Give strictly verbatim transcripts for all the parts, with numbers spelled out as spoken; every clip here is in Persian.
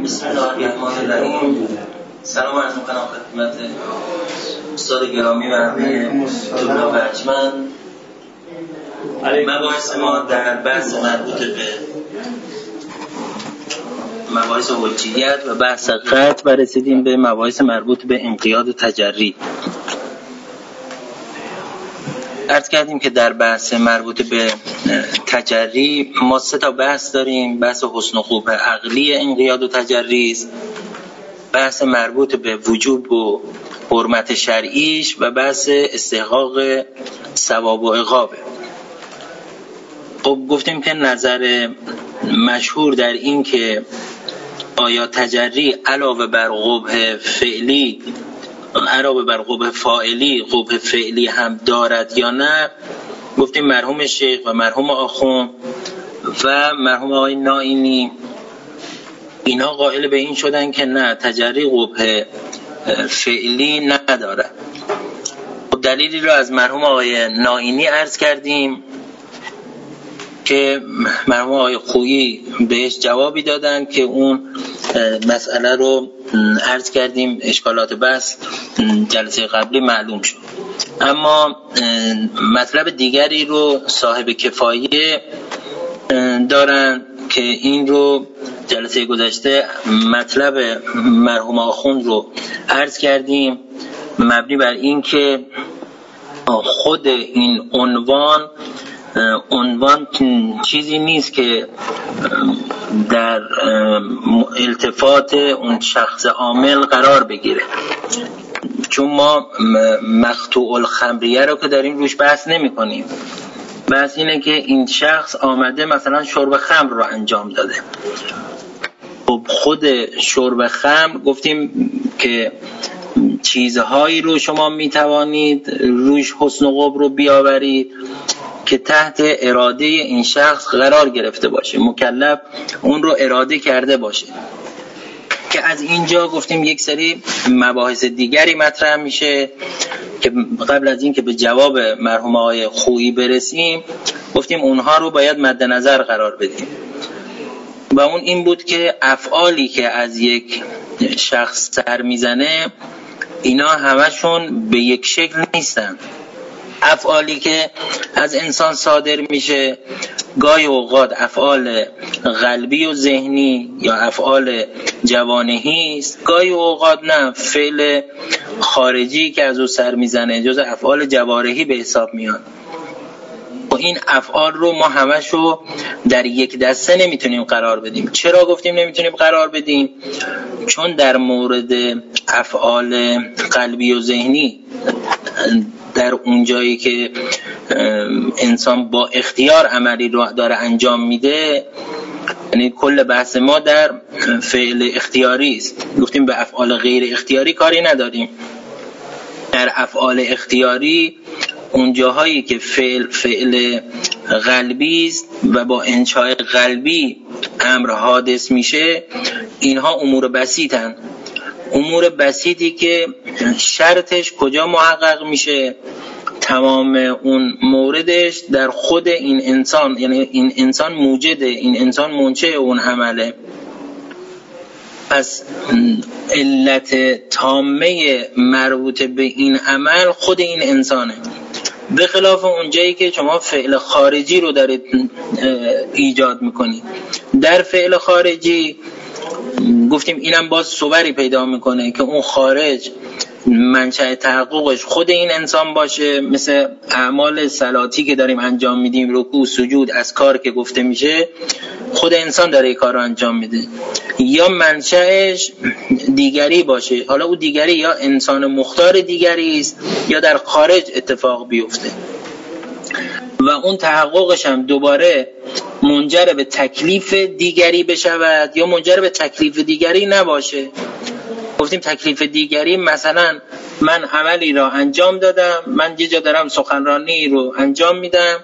بسم الله الرحمن الرحیم. سلام عرض می‌کنم خدمت استاد گرامی و همه طلاب و ارجمند. مباحث ما در بحث مربوط به مباحث حجیت و بحث قطع و رسیدیم به مباحث مربوط به انقیاد و تجری. عرض کردیم که در بحث مربوط به تجری ما سه تا بحث داریم. بحث حسن و خوب عقلی انقیاد و تجری است، بحث مربوط به وجوب و حرمت شرعیش و بحث استحقاق ثواب و عقابه. خب گفتیم که نظر مشهور در این که آیا تجری علاوه بر قبح فعلی علاوه بر قبح فاعلی قبح فعلی هم دارد یا نه، گفتیم مرحوم شیخ و مرحوم آخوند و مرحوم آقای نائینی اینا قائل به این شدن که نه، تجری قبح فعلی نداره. خب دلیلی رو از مرحوم آقای نائینی عرض کردیم که مرحوم آقای خویی بهش جوابی دادن که اون مسئله رو عرض کردیم، اشکالات بحث جلسه قبلی معلوم شد. اما مطلب دیگری رو صاحب کفایه دارن که این رو جلسه گذشته مطلب مرحوم آخوند رو عرض کردیم، مبنی بر این که خود این عنوان عنوان چیزی نیست که در التفات اون شخص عامل قرار بگیره، چون ما مقطوع الخمریه رو که داریم روش بحث نمی کنیم. بحث اینه که این شخص آمده مثلا شرب خمر رو انجام داده. خب خود شرب خمر گفتیم که چیزهایی رو شما می توانید روش حسن و قبح رو بیاورید که تحت اراده این شخص قرار گرفته باشه، مکلف اون رو اراده کرده باشه. که از اینجا گفتیم یک سری مباحث دیگری مطرح میشه که قبل از این که به جواب مرحوم آقای خویی برسیم گفتیم اونها رو باید مد نظر قرار بدیم و اون این بود که افعالی که از یک شخص سر میزنه اینا همشون به یک شکل نیستن. افعالی که از انسان صادر میشه گاهی اوقات افعال قلبی و ذهنی یا افعال جوانحی است، گاهی اوقات نه، فعل خارجی که از او سر میزنه جز افعال جوارحی به حساب میاد. و این افعال رو ما همشو در یک دسته نمیتونیم قرار بدیم. چرا گفتیم نمیتونیم قرار بدیم؟ چون در مورد افعال قلبی و ذهنی در اون جایی که انسان با اختیار عملی رو داره انجام میده، یعنی کل بحث ما در فعل اختیاری است. گفتیم به افعال غیر اختیاری کاری نداریم. در افعال اختیاری اون جاهایی که فعل فعل قلبی است و با انشاء قلبی امر حادث میشه، اینها امور بسیطن. امور بسیطی که شرطش کجا محقق میشه؟ تمام اون موردش در خود این انسان، یعنی این انسان موجده، این انسان منشأ اون عمله. پس علت تامه مربوط به این عمل خود این انسانه، به خلاف اونجایی که شما فعل خارجی رو دارید ایجاد میکنید. در فعل خارجی گفتیم اینم باز صوری پیدا میکنه که اون خارج منشأ تحققش خود این انسان باشه، مثل اعمال صلاتی که داریم انجام میدیم، رکوع سجود از کار که گفته میشه خود انسان داره این کار رو انجام میده، یا منشأش دیگری باشه. حالا اون دیگری یا انسان مختار دیگری است یا در خارج اتفاق بیفته و اون تحققش هم دوباره منجر به تکلیف دیگری بشود یا منجر به تکلیف دیگری نباشه. گفتیم تکلیف دیگری مثلا من عملی را انجام دادم، من یه جا دارم سخنرانی رو انجام میدم،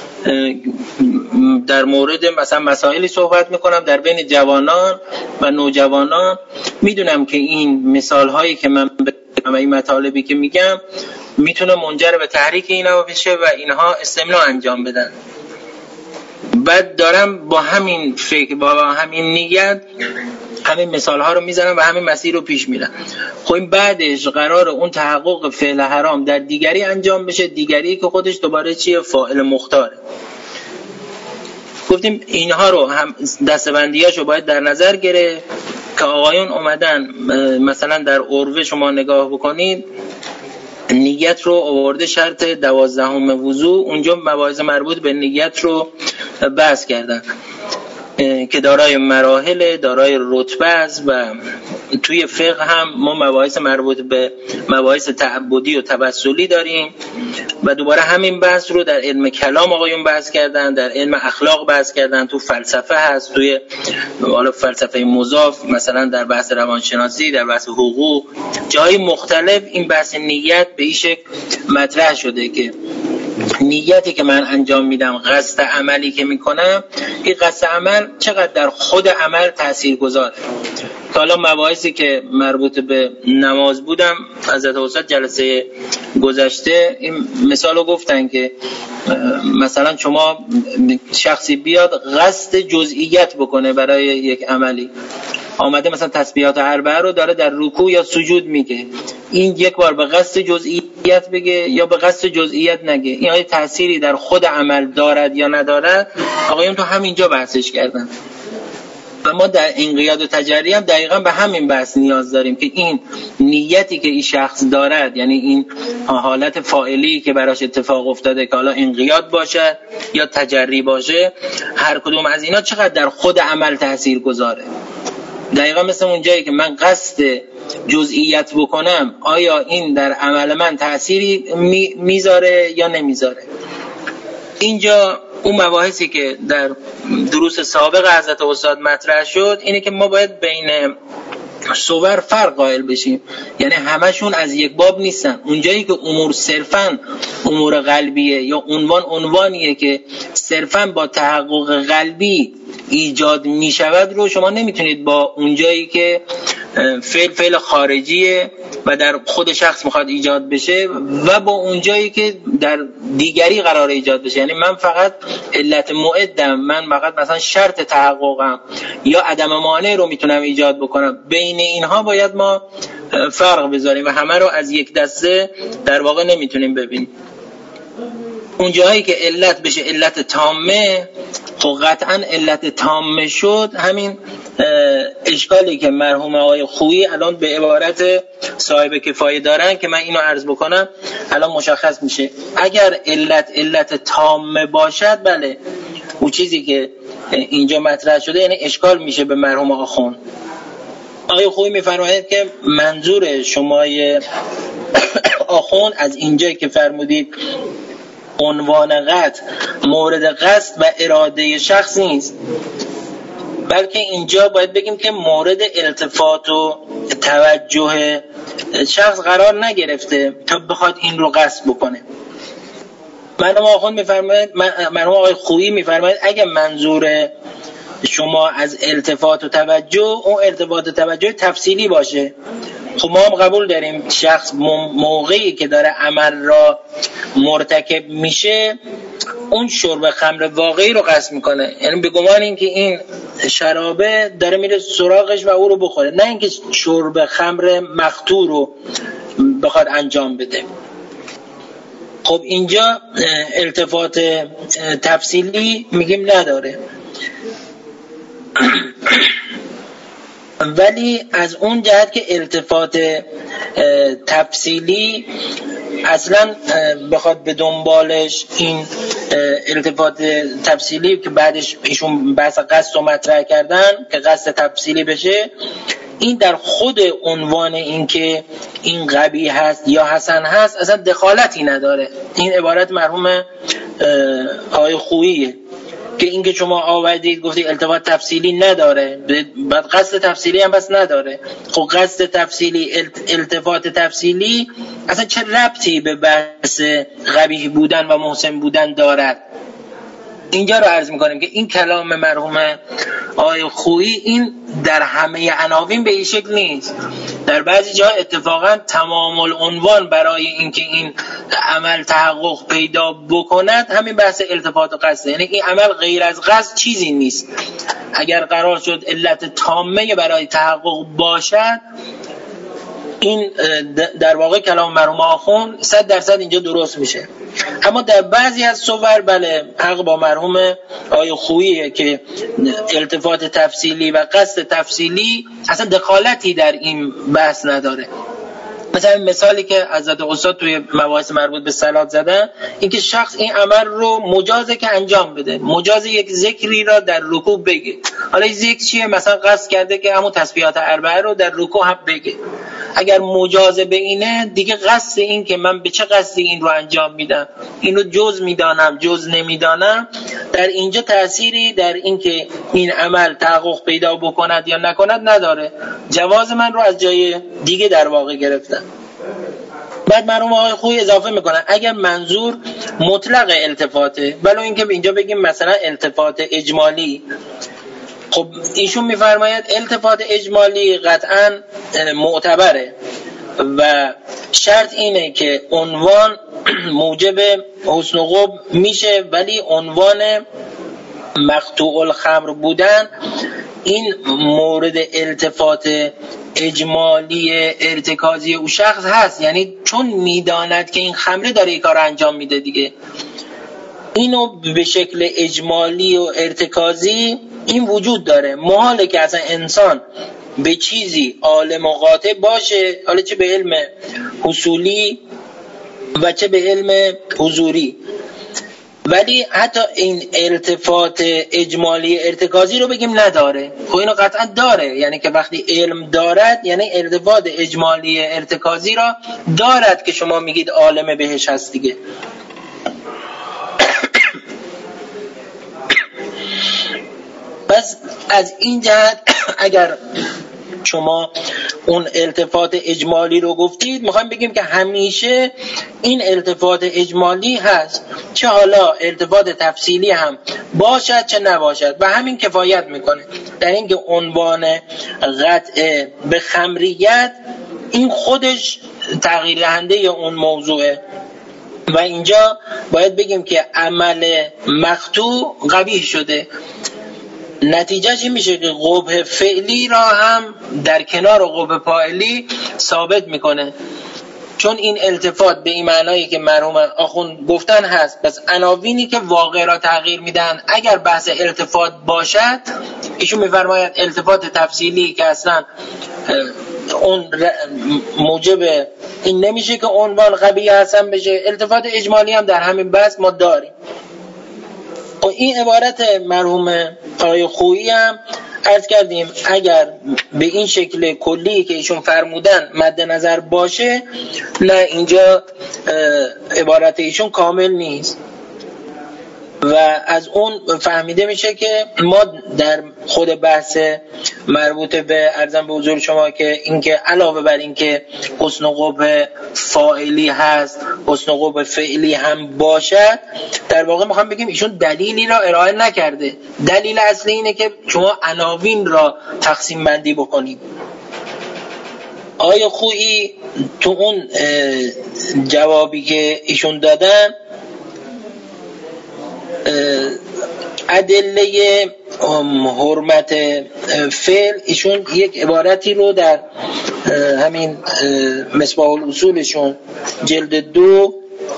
در مورد مثلا مسائلی صحبت میکنم در بین جوانان و نوجوانان، میدونم که این مثال هایی که من و این مطالبی که میگم میتونه منجر به تحریک اینا بشه و اینها استمناء انجام بدن. بعد دارم با همین فکر با همین نیت همین مثال ها رو میزنن و همین مسیر رو پیش میرن. خب این بعدش قرار اون تحقق فعل حرام در دیگری انجام بشه، دیگری که خودش دوباره چیه؟ فاعل مختاره. گفتیم اینها رو هم دستبندیاشو باید در نظر گرفت که آقایون اومدن مثلا در عروه شما نگاه بکنید نیت رو آورده شرط دوازدهم وضو، اونجا مباحث مربوط به نیت رو بحث کردن که دارای مراحل، دارای رتبه است و توی فقه هم ما مباحث مربوط به مباحث تعبدی و تبسلی داریم و دوباره همین بحث رو در علم کلام آقایون بحث کردن، در علم اخلاق بحث کردن، تو فلسفه هست، توی حالا فلسفه مضاف مثلا در بحث روانشناسی، در بحث حقوق، جای مختلف این بحث نیت به این شکل مطرح شده که نیتی که من انجام میدم، قصد عملی که میکنم، این قصد عمل چقدر در خود عمل تأثیر گذاره. که حالا مباحثی که مربوط به نماز بودم حضرت استاد جلسه گذشته این مثالو گفتن که مثلا شما شخصی بیاد قصد جزئیت بکنه برای یک عملی، آمده مثلا تسبیحات اربعه رو داره در رکوع یا سجود میگه، این یک بار به قصد جزئیت بگه یا به قصد جزئیت نگه، این آیا تأثیری در خود عمل دارد یا ندارد؟ آقایون تو همینجا بحثش کردن و ما در انقیاد و تجری هم دقیقا به همین بحث نیاز داریم که این نیتی که این شخص دارد، یعنی این حالت فاعلی که براش اتفاق افتاده که حالا انقیاد باشه یا تجری باشه، هر کدوم از اینا چقدر در خود عمل تأثیر گذاره. دقیقا مثل اون جایی که من قصد جزئیت بکنم، آیا این در عمل من تأثیری میذاره یا نمیذاره. اینجا اون مباحثی که در دروس سابق حضرت استاد مطرح شد اینه که ما باید بین صور فرق قائل بشیم، یعنی همشون از یک باب نیستن. اونجایی که امور صرفاً امور قلبیه یا عنوان عنوانیه که صرفاً با تحقق قلبی ایجاد می شود رو شما نمیتونید با اونجایی که فعل فعل خارجیه و در خود شخص میخواد ایجاد بشه و با اونجایی که در دیگری قرار ایجاد بشه، یعنی من فقط علت معدم، من فقط مثلا شرط تحققم یا عدم مانع رو میتونم ایجاد بکنم، بین اینها باید ما فرق بذاریم و همه رو از یک دسته در واقع نمیتونیم ببینیم. اون جایی که علت بشه علت تامه، خب قطعا علت تامه شد همین اشکالی که مرحوم آقای خویی الان به عبارت صاحب کفایه دارن که من اینو عرض بکنم الان مشخص میشه. اگر علت علت تامه باشد، بله اون چیزی که اینجا مطرح شده یعنی اشکال میشه به مرحوم آخوند. آقای خویی میفرماید که منظور شمای آخوند از اینجایی که فرمودید عنوان قصد مورد قصد و اراده شخص نیست، بلکه اینجا باید بگیم که مورد التفات و توجه شخص قرار نگرفته تا بخواد این رو قصد بکنه. مرحوم آخوند میفرماید، مرحوم آقای خویی میفرماید اگه منظور شما از التفات و توجه اون التفات و توجه تفصیلی باشه، خب ما هم قبول داریم شخص موقعی که داره عمل را مرتکب میشه اون شرب خمر واقعی رو قصد میکنه، یعنی به گمان اینکه این شرابه داره میره سراغش و او رو بخوره، نه اینکه شرب خمر مختور رو بخواد انجام بده. خب اینجا التفات تفصیلی میگیم نداره، ولی از اون جهت که التفات تفصیلی اصلا بخواد به دنبالش این التفات تفصیلی که بعدش ایشون بحث قصد رو مطرح کردن که قصد تفصیلی بشه، این در خود عنوان این که این قبیح هست یا حسن هست اصلا دخالتی نداره. این عبارت مرحوم آقای خوییه که اینکه شما آوردید گفتید التفات تفصیلی نداره، بعد قصد تفصیلی هم بس نداره. خب قصد تفصیلی التفات تفصیلی اصلا چه ربطی به بحث قبیح بودن و محسن بودن دارد؟ اینجا رو عرض میکنیم که این کلام مرحوم آقای خویی این در همه عناوین به این شکل نیست. در بعضی جا اتفاقا تمام العنوان برای اینکه این عمل تحقق پیدا بکند همین بحث التفات و قصد، یعنی این عمل غیر از قصد چیزی نیست. اگر قرار شد علت تامه برای تحقق باشد، این در واقع کلام مرحوم آخوند صد درصد اینجا درست میشه. اما در بعضی از صور بله حق با مرحوم آقای خوییه که التفات تفصیلی و قصد تفصیلی اصلا دخالتی در این بحث نداره. مثلا مثالی که حضرت استاد توی مباحث مربوط به صلات زدن، اینکه شخص این عمل رو مجازه که انجام بده، مجازه یک ذکری را در رکوع بگه. حالا این ذکر چیه؟ مثلا قصد کرده که همون تسبیحات اربعه رو در رکوع هم بگه. اگر مجازه به اینه دیگه قصد این که من به چه قصدی این رو انجام میدم، اینو جز میدانم جز نمیدانم، در اینجا تأثیری در این که این عمل تحقق پیدا بکند یا نکند نداره. جواز من رو از جای دیگه در واقع گرفتن. بعد مرحوم آقای خویی اضافه میکنن اگر منظور مطلق التفاته، ولو اینکه اینجا بگیم مثلا التفات اجمالی، خب ایشون میفرماید التفات اجمالی قطعا معتبره و شرط اینه که عنوان موجب حسن و قبح میشه، ولی عنوان مقطوع الخمر بودن این مورد التفات اجمالی ارتکازی او شخص هست، یعنی چون میداند که این خمره داره این کار انجام میده دیگه. اینو به شکل اجمالی و ارتکازی این وجود داره. محاله که اصلا انسان به چیزی عالم و قاطع باشه، حالا چه به علم حصولی و چه به علم حضوری، ولی حتی این التفات اجمالی ارتکازی رو بگیم نداره. خب اینو قطعا داره، یعنی که وقتی علم دارد یعنی التفات اجمالی ارتکازی را دارد که شما میگید عالم بهش هست دیگه. پس از این جهت اگر شما اون التفات اجمالی رو گفتید، میخوایم بگیم که همیشه این التفات اجمالی هست، چه حالا التفات تفصیلی هم باشد چه نباشد، و همین کفایت میکنه در اینکه عنوان قطع به خمریت این خودش تغییر دهنده اون موضوعه. و اینجا باید بگیم که عمل مقطوع قبیح شده، نتیجهش این میشه که قبح فعلی را هم در کنار قبح فاعلی ثابت میکنه، چون این التفات به این معنایی که مرحوم آخوند گفتن هست. پس عناوینی که واقع را تغییر میدن اگر بحث التفات باشد، ایشون میفرماید التفات تفصیلی که اصلا اون موجب این نمیشه که عنوان قبیح حسن بشه، التفات اجمالی هم در همین بحث ما داریم. و این عبارت مرحوم آقای خویی هم عرض کردیم اگر به این شکل کلی که ایشون فرمودن مد نظر باشه، نه اینجا عبارت ایشون کامل نیست و از اون فهمیده میشه که ما در خود بحث مربوط به ارزم به حضور شما که اینکه علاوه بر اینکه حسن و قبح فاعلی هست، حسن و قبح فعلی هم باشد، در واقع میخوام بگیم ایشون دلیلی را ارائه نکرده. دلیل اصلی اینه که شما عناوین را تقسیم بندی بکنید. آقای خویی تو اون جوابی که ایشون دادن ادله حرمت فعل، ایشون یک عبارتی رو در همین مصباح الاصولشون جلد دو،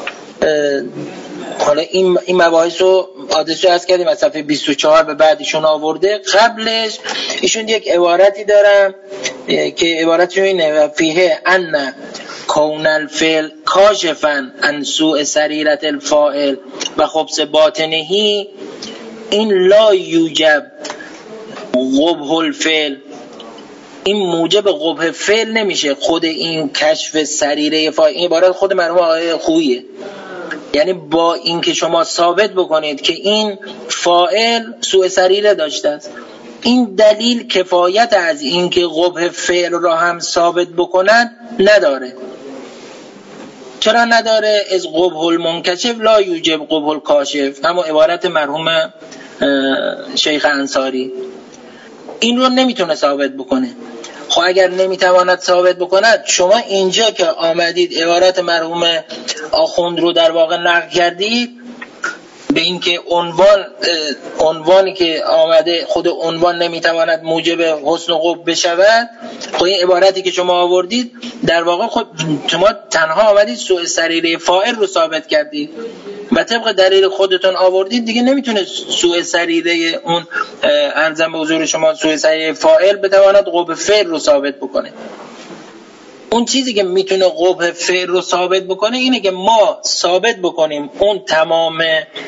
حالا این این مباحث رو آدرسو عرض کردیم از صفحه بیست و چهار به بعد ایشون آورده. قبلش ایشون یک عبارتی دارن که عبارتشون اینه: فیه ان کون الفعل کاشفا عن سوء سریرت الفاعل و خبث باطنهی این لا یوجب قبح الفعل. این موجب قبح فعل نمیشه، خود این کشف سریره فاعل. این عبارت خود مرحوم آقای خوییه، یعنی با این که شما ثابت بکنید که این فاعل سوء سریره داشته است، این دلیل کفایت از این که قبح فعل را هم ثابت بکنند نداره. چرا نداره؟ از قبح المنکشف لا یوجب قبح الکاشف، اما عبارت مرحوم شیخ انصاری. این رو نمیتونه ثابت بکنه. خب اگر نمیتواند ثابت بکند، شما اینجا که آمدید عبارت مرحوم آخوند رو در واقع نقل کردید به این که عنوان عنوانی که آمده خود عنوان نمیتواند موجب حسن و قبح بشود، خب این عبارتی که شما آوردید در واقع خود شما تنها آمدید سوء سریره فاعل رو ثابت کردید و طبق دلیل خودتون آوردید، دیگه نمیتونه سوء سریره اون ارزم به حضور شما سوء سریره فاعل بتواند قبح فعل رو ثابت بکنه. اون چیزی که میتونه قبح فعل رو ثابت بکنه اینه که ما ثابت بکنیم اون تمام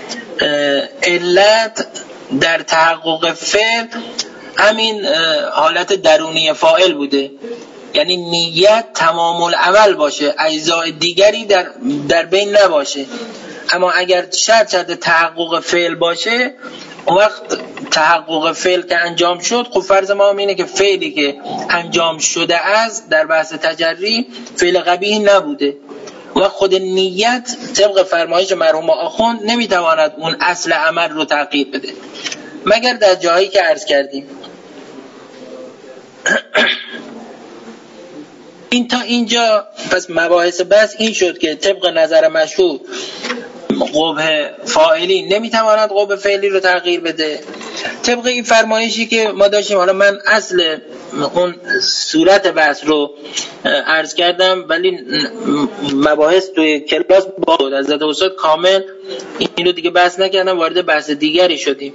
علت در تحقق فعل همین حالت درونی فاعل بوده، یعنی نیت تمام العمل باشه، اجزای دیگری در در بین نباشه. اما اگر شرط شرط تحقق فعل باشه، اون وقت تحقق فعل که انجام شد، خب فرض ما اینه که فعلی که انجام شده از در بحث تجری فعل قبیح نبوده و خود نیت طبق فرمایش مرحوم آخوند نمیتواند اون اصل عمل رو تغییر بده مگر در جایی که عرض کردیم. این تا اینجا پس مباحث بس این شد که طبق نظر مشهور قبح فاعلی نمیتواند قبح فعلی رو تغییر بده. طبق این فرمایشی که ما داشتیم، حالا من اصل اون صورت بحث رو عرض کردم ولی مباحث توی کلاس بود از حضرت استاد کامل این رو دیگه بحث نکردم، وارد بحث دیگری شدیم.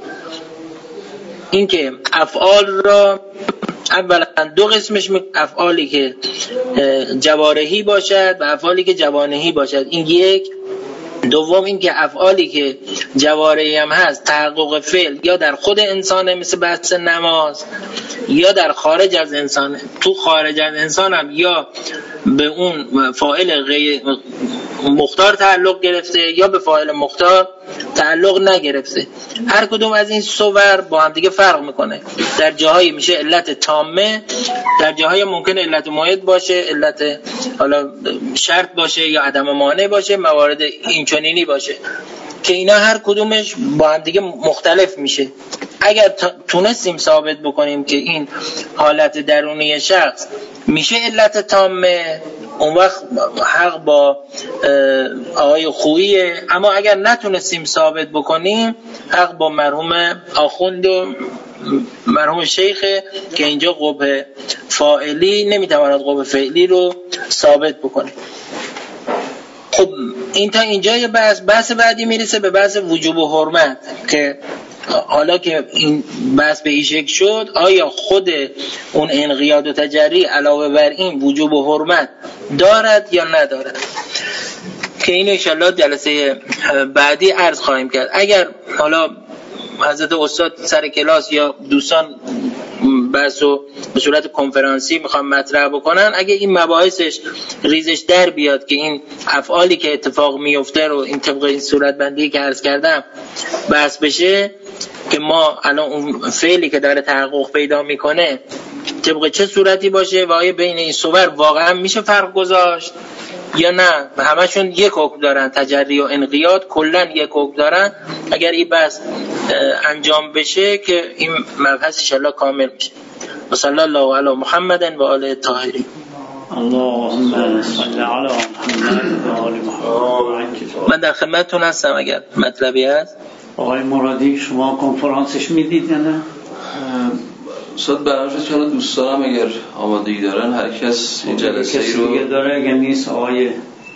این که افعال را اولا دو قسمش، افعالی که جوارحی باشد و افعالی که جوانحی باشد، این یک. دوم این که افعالی که جوارحی هم هست تحقق فعل یا در خود انسانه، مثل بحث نماز، یا در خارج از انسانه. تو خارج از انسان هم یا به اون فاعل غیر مختار تعلق گرفته یا به فاعل مختار تعلق نگرفته. هر کدوم از این صور با هم دیگه فرق میکنه. در جاهایی میشه علت تامه، در جاهای ممکنه علت موعد باشه، علت حالا شرط باشه یا عدم مانع باشه، موارد اینچنینی باشه که اینا هر کدومش با هم دیگه مختلف میشه. اگر تونستیم ثابت بکنیم که این حالت درونی شخص میشه علت تامه، اون وقت حق با آقای خوییه. اما اگر نتونستیم ثابت بکنیم، حق با مرحوم آخوند و مرحوم شیخ که اینجا قبح فاعلی نمیتواند قبح فعلی رو ثابت بکنه. خب این تا اینجا یه بحث بحث بعدی میرسه به بحث وجوب و حرمت، که حالا که این بحث به این شکل شد، آیا خود اون انقیاد و تجری علاوه بر این وجوب و حرمت دارد یا ندارد، که اینو انشالله جلسه بعدی عرض خواهیم کرد. اگر حالا حضرت استاد سر کلاس یا دوستان بحثو به صورت کنفرانسی میخوام مطرح بکنن، اگه این مباحثش ریزش در بیاد که این افعالی که اتفاق میفته رو این طبق این صورت بندی که عرض کردم بحث بشه، که ما الان اون فعلی که داره تحقق پیدا میکنه طبق چه صورتی باشه و آیا بین این صور واقعا میشه فرق گذاشت یا نه همشون یک حکم دارن، تجری و انقیاد کلن یک حکم دارن. اگر این بحث انجام بشه که این مبحث انشاءالله کامل میشه. و صلی الله علی محمد و آله الطاهرین. اللهم صل علی محمد و آل محمد. من در خدمتتون هستم اگر مطلبی هست. آقای مرادی شما کنفرانسش میدید یا نه؟ استاد برنامه‌اش چون دوست دارم اگر آمادگی دارن هر کس این جلسه ای رو دیگه داره، اگر نیست آقای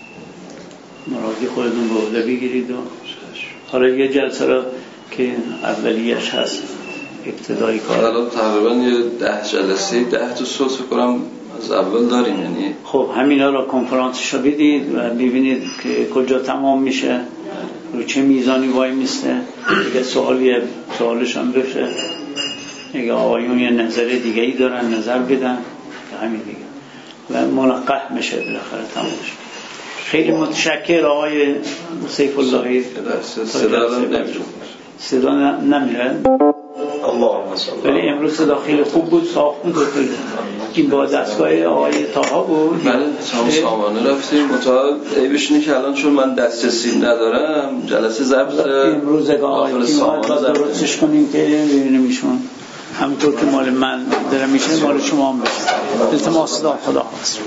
مرادی خودتون به عهده بگیرید. و حالا یه جلسه را که اولیش هست ابتدایی کار الان تقریبا یه ده جلسه ده تا صوت فکر کنم از اول داریم. یعنی خب همینا را کنفرانسش رو بدید و ببینید که کجا تمام میشه، رو چه میزانی وای میسته. اگه سوالی سوالشان بشه، اگه آقایون یه نظر دیگه ای دارن نظر بدن، همین دیگه و ملقح میشه بالاخره تمام میشه. خیلی متشکر آقای سیف اللهی. صدا صدا نمیره ولی امروز صدا خیلی خوب بود، ساختون دو خیلی. این با دستگاه آقای تاها بود. بله سامانه رفتیم متعال عیبش اینه که الان چون من دسترسی ندارم جلسه ضبط امروز آقای تیمار با درستش کنیم که ببینیم ایشون همینطور که مال من داره میشه مال شما هم بشه. التماس دار خدا هست.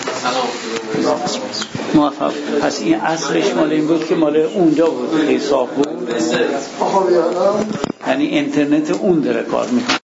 موفق. پس این اصلش مال این بود که مال اونجا بود، حساب بود، یعنی اینترنت اون داره کار میکنه.